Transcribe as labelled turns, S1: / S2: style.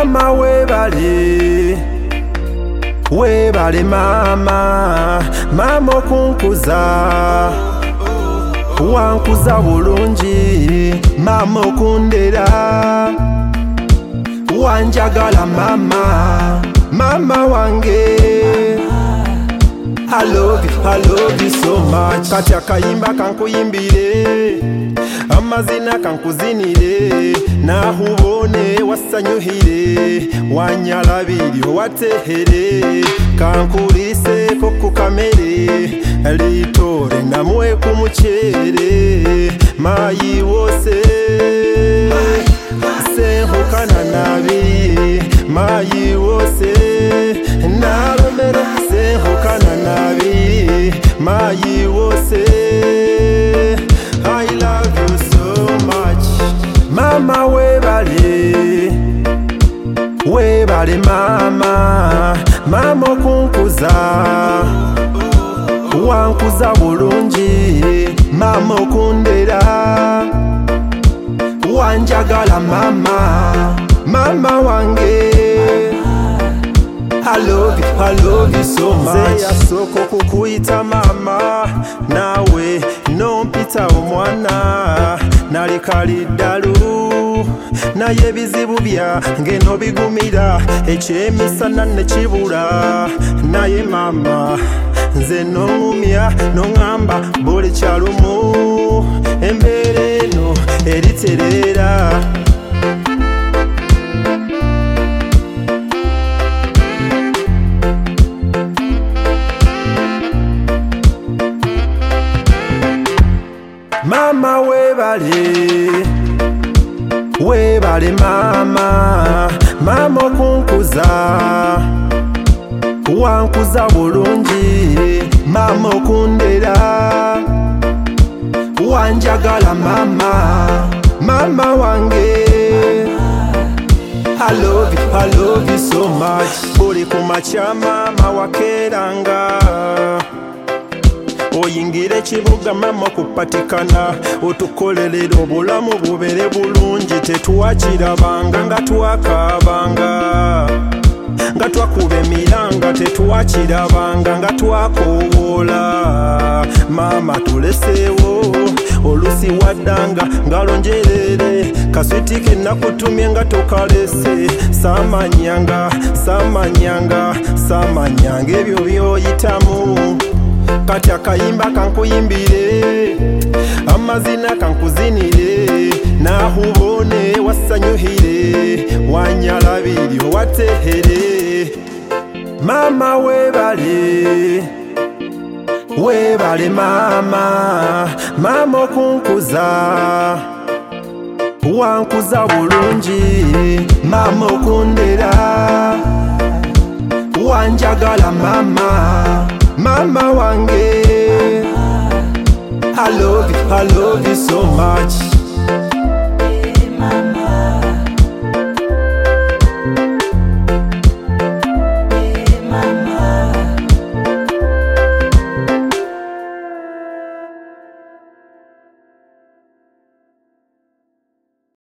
S1: Mama webale, webale mama, mama okunkuza, wankuza bulungi, mama okundera, wanjagala mama, mama wange. I love you so much. Kati akayimba kankuyimbire, amazina kankuzinire, nahubone wasanyuhire, wanyalabiri watehere, kankulise ku kamere, litore namwe ku muchere, mayi wose senkukana nabi, mayi wose naromere senkukana nabi, mayi wose. I love you so much. Mama webale, webale mama, mama okunkuza, wankuza bulungi, mama okundera, wanjagala mama, mama wange. I love you so much. Yasoko kukuita mama, nawe nompita omwana, nalikaliddalu naye ebizibu byange nobigumira, ekyemisana nekibula, naye mama nze nongumya nongamba buli kyalumu, embeera eno eriterera. Mama webale, webale mama, mama okunkuza, wankuza bulungi, mama okundera, wanjagala mama, mama wange. I love you so much. Buli kumakya mama wakeranga, oyingira ekibuga mama okupatikana, otukolerera obulamu bubere bulungi, tetuwakirabanga nga twakabanga, nga twakuba emiranga, tetuwakirabanga nga twakowoola. Mama tuleseewo olusi waddanga ngalo njerere, kaswiti ke nakutumye nga tokalese, samanyanga ebyo byoyitamu. Kati akayimba kankuyimbire, amazina kankuzinire, nahubone wasanyuhire, wanyalabiri watehere. Mama webale, webale mama, mama okunkuza, wankuza bulungi, mama okundera, wanjagala mama, mama wange. I love you so much.